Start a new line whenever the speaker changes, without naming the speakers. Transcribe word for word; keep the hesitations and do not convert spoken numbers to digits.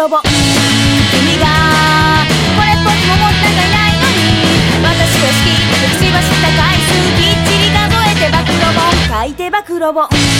露本。君がこれっぽっちも持ったがいないのに、私を好きって口走った回数きっちり数えて暴露本書いて暴露本。